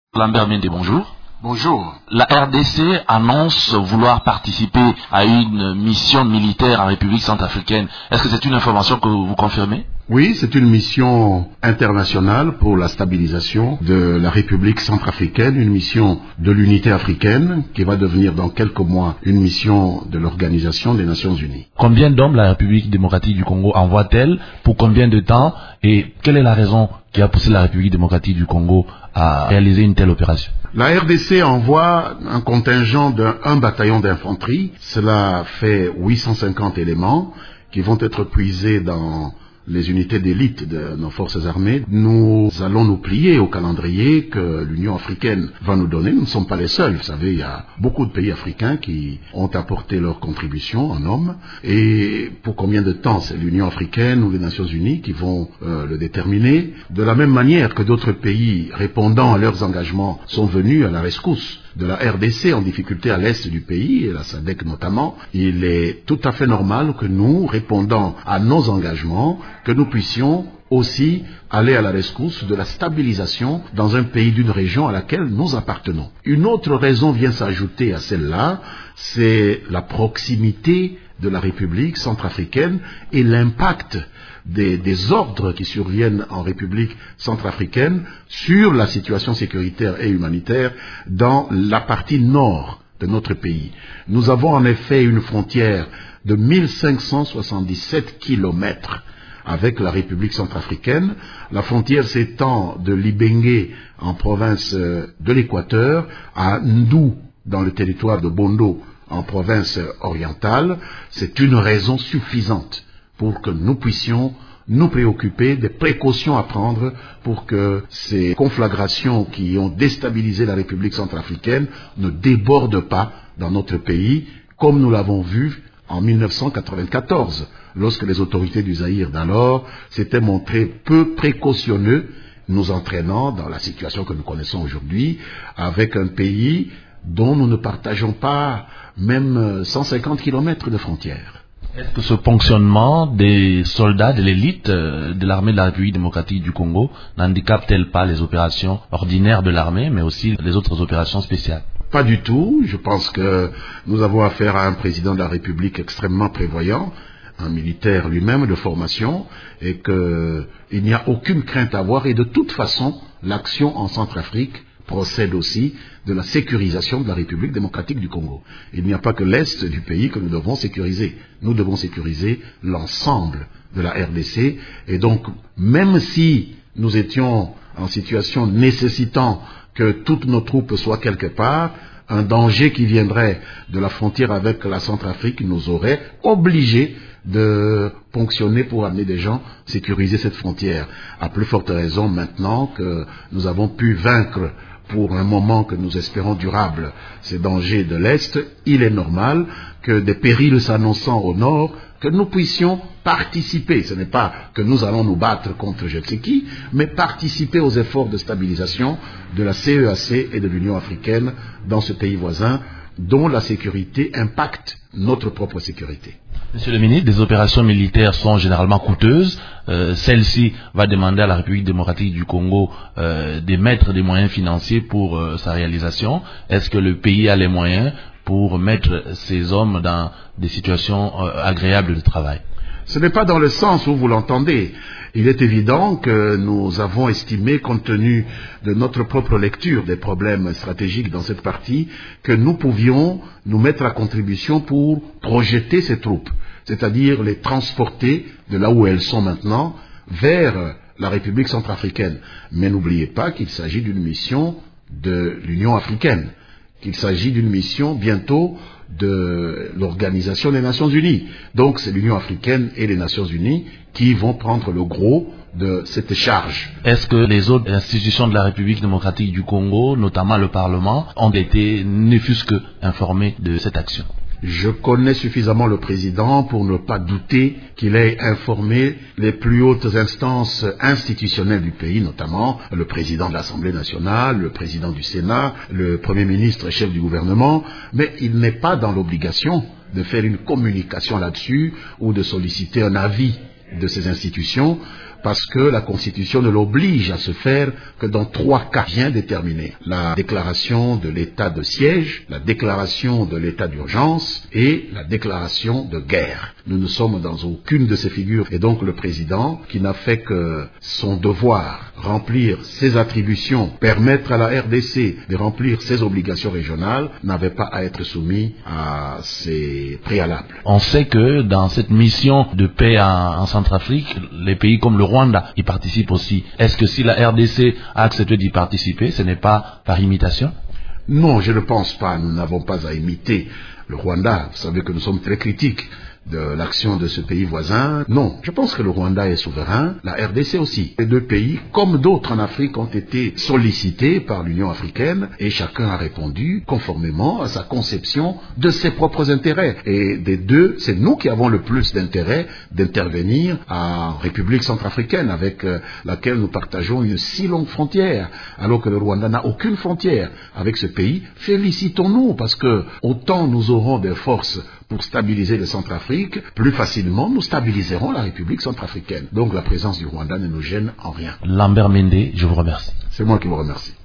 Lambert Mende, bonjour. Bonjour. La RDC annonce vouloir participer à une mission militaire en République centrafricaine. Est-ce que c'est une information que vous confirmez? Oui, c'est une mission internationale pour la stabilisation de la République centrafricaine, une mission de l'unité africaine qui va devenir dans quelques mois une mission de l'Organisation des Nations Unies. Combien d'hommes la République démocratique du Congo envoie-t-elle? Pour combien de temps? Et quelle est la raison qui a poussé la République démocratique du Congo à réaliser une telle opération? La RDC envoie un contingent d'un bataillon d'infanterie. Cela fait 850 éléments qui vont être puisés dans les unités d'élite de nos forces armées. Nous allons nous plier au calendrier que l'Union africaine va nous donner. Nous ne sommes pas les seuls. Vous savez, il y a beaucoup de pays africains qui ont apporté leur contribution en hommes. Et pour combien de temps? C'est l'Union africaine ou les Nations unies qui vont le déterminer. De la même manière que d'autres pays répondant à leurs engagements sont venus à la rescousse de la RDC en difficulté à l'est du pays, et la SADC notamment, il est tout à fait normal que nous, répondant à nos engagements, que nous puissions aussi aller à la rescousse de la stabilisation dans un pays d'une région à laquelle nous appartenons. Une autre raison vient s'ajouter à celle-là, c'est la proximité de la République centrafricaine et l'impact des ordres qui surviennent en République centrafricaine sur la situation sécuritaire et humanitaire dans la partie nord de notre pays. Nous avons en effet une frontière de 1577 kilomètres avec la République centrafricaine. La frontière s'étend de Libengé en province de l'Équateur à Ndou dans le territoire de Bondo en province orientale. C'est une raison suffisante pour que nous puissions nous préoccuper des précautions à prendre pour que ces conflagrations qui ont déstabilisé la République centrafricaine ne débordent pas dans notre pays, comme nous l'avons vu en 1994, lorsque les autorités du Zaïre d'alors s'étaient montrées peu précautionneux, nous entraînant dans la situation que nous connaissons aujourd'hui, avec un pays dont nous ne partageons pas même 150 kilomètres de frontières. Est-ce que ce ponctionnement des soldats de l'élite de l'armée de la République démocratique du Congo n'handicape-t-elle pas les opérations ordinaires de l'armée, mais aussi les autres opérations spéciales? Pas du tout. Je pense que nous avons affaire à un président de la République extrêmement prévoyant, un militaire lui-même de formation, et qu'il n'y a aucune crainte à avoir. Et de toute façon, l'action en Centrafrique procède aussi de la sécurisation de la République démocratique du Congo. Il n'y a pas que l'Est du pays que nous devons sécuriser. Nous devons sécuriser l'ensemble de la RDC. Et donc, même si nous étions en situation nécessitant que toutes nos troupes soient quelque part, un danger qui viendrait de la frontière avec la Centrafrique nous aurait obligés de ponctionner pour amener des gens sécuriser cette frontière. À plus forte raison maintenant que nous avons pu vaincre pour un moment que nous espérons durable ces dangers de l'Est, il est normal que des périls s'annonçant au Nord, que nous puissions participer. Ce n'est pas que nous allons nous battre contre je ne sais qui, mais participer aux efforts de stabilisation de la CEAC et de l'Union africaine dans ce pays voisin, dont la sécurité impacte notre propre sécurité. Monsieur le ministre, des opérations militaires sont généralement coûteuses. Celle-ci va demander à la République démocratique du Congo d'émettre des moyens financiers pour sa réalisation. Est-ce que le pays a les moyens pour mettre ces hommes dans des situations agréables de travail? Ce n'est pas dans le sens où vous l'entendez. Il est évident que nous avons estimé, compte tenu de notre propre lecture des problèmes stratégiques dans cette partie, que nous pouvions nous mettre à contribution pour projeter ces troupes, c'est-à-dire les transporter de là où elles sont maintenant vers la République centrafricaine. Mais n'oubliez pas qu'il s'agit d'une mission de l'Union africaine, qu'il s'agit d'une mission bientôt de l'Organisation des Nations Unies. Donc c'est l'Union africaine et les Nations Unies qui vont prendre le gros de cette charge. Est-ce que les autres institutions de la République démocratique du Congo, notamment le Parlement, ont été ne fût-ce que informées de cette action? Je connais suffisamment le président pour ne pas douter qu'il ait informé les plus hautes instances institutionnelles du pays, notamment le président de l'Assemblée nationale, le président du Sénat, le Premier ministre et chef du gouvernement, mais il n'est pas dans l'obligation de faire une communication là-dessus ou de solliciter un avis de ces institutions. parce que la Constitution ne l'oblige à se faire que dans 3 cas bien déterminés. La déclaration de l'état de siège, la déclaration de l'état d'urgence et la déclaration de guerre. Nous ne sommes dans aucune de ces figures. Et donc le président, qui n'a fait que son devoir, remplir ses attributions, permettre à la RDC de remplir ses obligations régionales, n'avait pas à être soumis à ces préalables. On sait que dans cette mission de paix en Centrafrique, les pays comme le Rwanda y participent aussi. Est-ce que si la RDC a accepté d'y participer, ce n'est pas par imitation? Non, je ne pense pas. Nous n'avons pas à imiter le Rwanda. Vous savez que nous sommes très critiques de l'action de ce pays voisin. Non, je pense que le Rwanda est souverain, la RDC aussi. Les 2 pays, comme d'autres en Afrique, ont été sollicités par l'Union africaine et chacun a répondu conformément à sa conception de ses propres intérêts. Et des 2, c'est nous qui avons le plus d'intérêt d'intervenir en République centrafricaine avec laquelle nous partageons une si longue frontière, alors que le Rwanda n'a aucune frontière avec ce pays. Félicitons-nous parce que autant nous aurons des forces pour stabiliser le Centrafrique, plus facilement nous stabiliserons la République centrafricaine. Donc la présence du Rwanda ne nous gêne en rien. Lambert Mende, je vous remercie. C'est moi qui vous remercie.